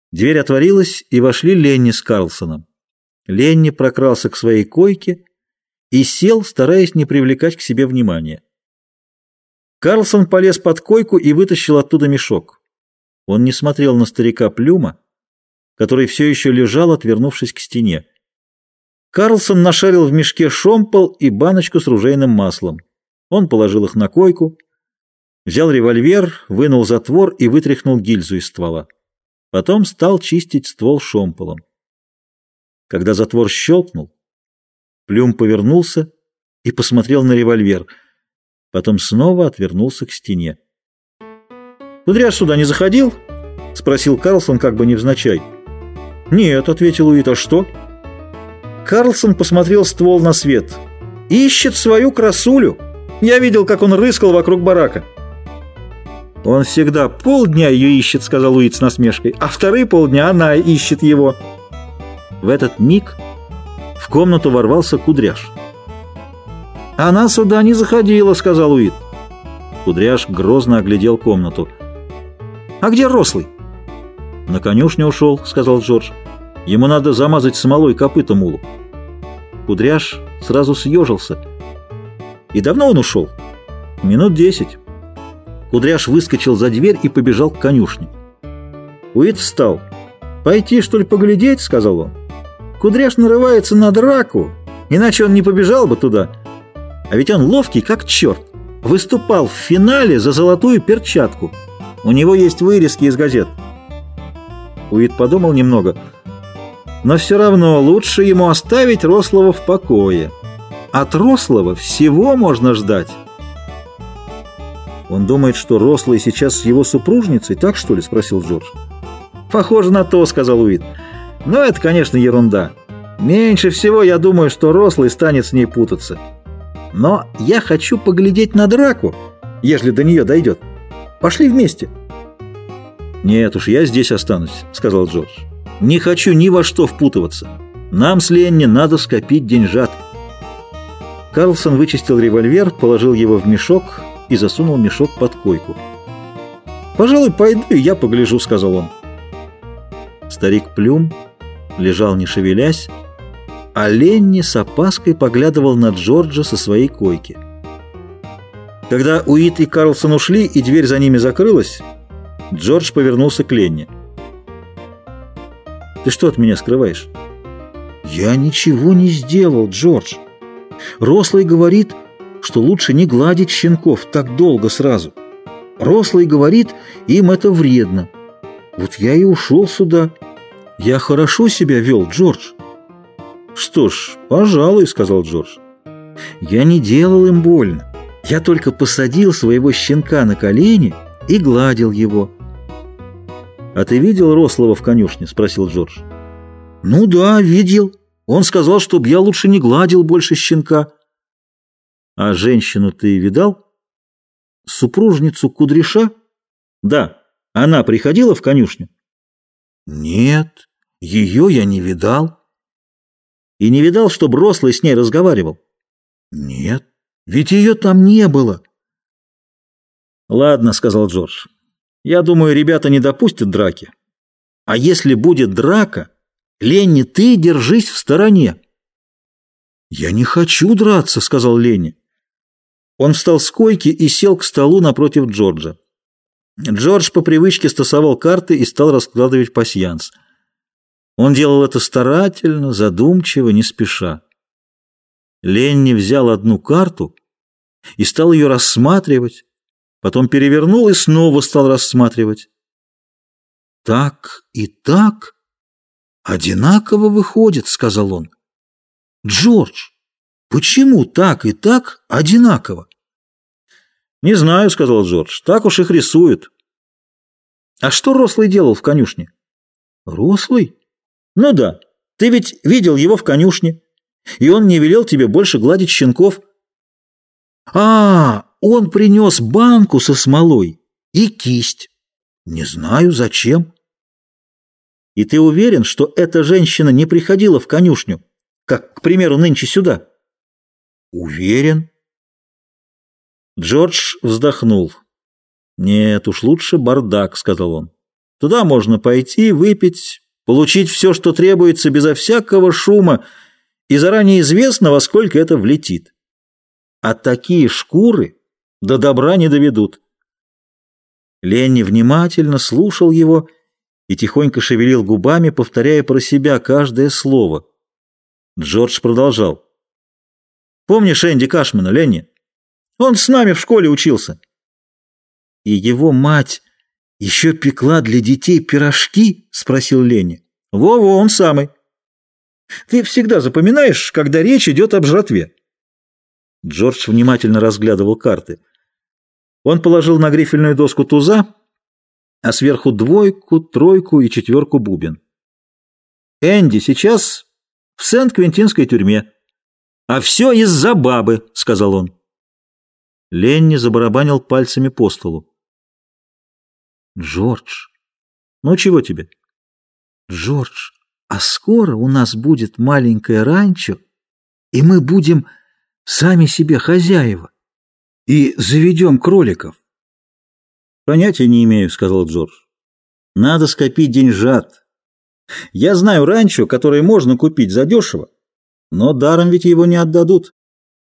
Дверь отворилась, и вошли Ленни с Карлсоном. Ленни прокрался к своей койке и сел, стараясь не привлекать к себе внимания. Карлсон полез под койку и вытащил оттуда мешок. Он не смотрел на старика Плюма, который все еще лежал, отвернувшись к стене. Карлсон нашарил в мешке шомпол и баночку с ружейным маслом. Он положил их на койку, взял револьвер, вынул затвор и вытряхнул гильзу из ствола. Потом стал чистить ствол шомполом. Когда затвор щелкнул, Плюм повернулся и посмотрел на револьвер. Потом снова отвернулся к стене. «Кудряш сюда не заходил?» — спросил Карлсон как бы невзначай. «Нет», — ответил Уит, — «а что?» Карлсон посмотрел ствол на свет. «Ищет свою красулю. Я видел, как он рыскал вокруг барака». «Он всегда полдня ее ищет», — сказал Уит с насмешкой, «а вторые полдня она ищет его». В этот миг в комнату ворвался Кудряш. «Она сюда не заходила», — сказал Уит. Кудряш грозно оглядел комнату. «А где Рослый?» «На конюшню ушел», — сказал Джордж. «Ему надо замазать смолой копыта мулу». Кудряш сразу съежился. «И давно он ушел?» «Минут 10». Кудряш выскочил за дверь и побежал к конюшне. Уит встал. «Пойти, что ли, поглядеть?» — сказал он. «Кудряш нарывается на драку, иначе он не побежал бы туда. А ведь он ловкий, как черт. Выступал в финале за золотую перчатку. У него есть вырезки из газет». Уит подумал немного. Но все равно лучше ему оставить Рослого в покое. От Рослого всего можно ждать. «Он думает, что Рослый сейчас с его супружницей, так что ли?» — спросил Джордж. «Похоже на то», — сказал Уит. «Но это, конечно, ерунда. Меньше всего я думаю, что Рослый станет с ней путаться. Но я хочу поглядеть на драку, ежели до нее дойдет. Пошли вместе». «Нет уж, я здесь останусь», — сказал Джордж. «Не хочу ни во что впутываться. Нам с Ленни надо скопить деньжат». Карлсон вычистил револьвер, положил его в мешок и засунул мешок под койку. «Пожалуй, пойду и я погляжу», — сказал он. Старик Плюм лежал не шевелясь, а Ленни с опаской поглядывал на Джорджа со своей койки. Когда Уит и Карлсон ушли и дверь за ними закрылась, Джордж повернулся к Ленни. «Ты что от меня скрываешь?» «Я ничего не сделал, Джордж. Рослый говорит, что лучше не гладить щенков так долго сразу. Рослый говорит, им это вредно. Вот я и ушел сюда. Я хорошо себя вел, Джордж». «Что ж, пожалуй», — сказал Джордж. «Я не делал им больно. Я только посадил своего щенка на колени и гладил его». «А ты видел Рослого в конюшне?» — спросил Джордж. «Ну да, видел. Он сказал, чтоб я лучше не гладил больше щенка». «А женщину ты видал?» «Супружницу Кудряша?» «Да. Она приходила в конюшню?» «Нет, ее я не видал». «И не видал, чтоб Рослый с ней разговаривал?» «Нет, ведь ее там не было». «Ладно», — сказал Джордж. «Я думаю, ребята не допустят драки. А если будет драка, Ленни, ты держись в стороне». «Я не хочу драться», — сказал Ленни. Он встал с койки и сел к столу напротив Джорджа. Джордж по привычке стасовал карты и стал раскладывать пасьянс. Он делал это старательно, задумчиво, не спеша. Ленни взял одну карту и стал ее рассматривать, потом перевернул и снова стал рассматривать. «Так и так одинаково выходит», — сказал он. «Джордж, почему так и так одинаково?» «Не знаю», — сказал Джордж, — «так уж их рисуют». «А что Рослый делал в конюшне?» «Рослый? Ну да, ты ведь видел его в конюшне, и он не велел тебе больше гладить щенков». Он принес банку со смолой и кисть. Не знаю, зачем». «И ты уверен, что эта женщина не приходила в конюшню, как, к примеру, нынче сюда?» «Уверен». Джордж вздохнул. «Нет уж, лучше бардак», — сказал он. Туда можно пойти, выпить, получить все, что требуется, безо всякого шума, и заранее известно, во сколько это влетит. А такие шкуры до добра не доведут. Ленни внимательно слушал его и тихонько шевелил губами, повторяя про себя каждое слово. Джордж продолжал. «Помнишь Энди Кашмана, Ленни? Он с нами в школе учился. И его мать еще пекла для детей пирожки?» — спросил Ленни. «Во-во, он самый. Ты всегда запоминаешь, когда речь идет об жратве». Джордж внимательно разглядывал карты. Он положил на грифельную доску туза, а сверху 2, 3 и 4 бубен. «Энди сейчас в Сент-Квентинской тюрьме. А все из-за бабы», — сказал он. Ленни забарабанил пальцами по столу. «Джордж, ну чего тебе?» «Джордж, а скоро у нас будет маленькое ранчо, и мы будем сами себе хозяева и заведем кроликов». «Понятия не имею», — сказал Джордж. «Надо скопить деньжат. Я знаю ранчо, которое можно купить задешево, но даром ведь его не отдадут.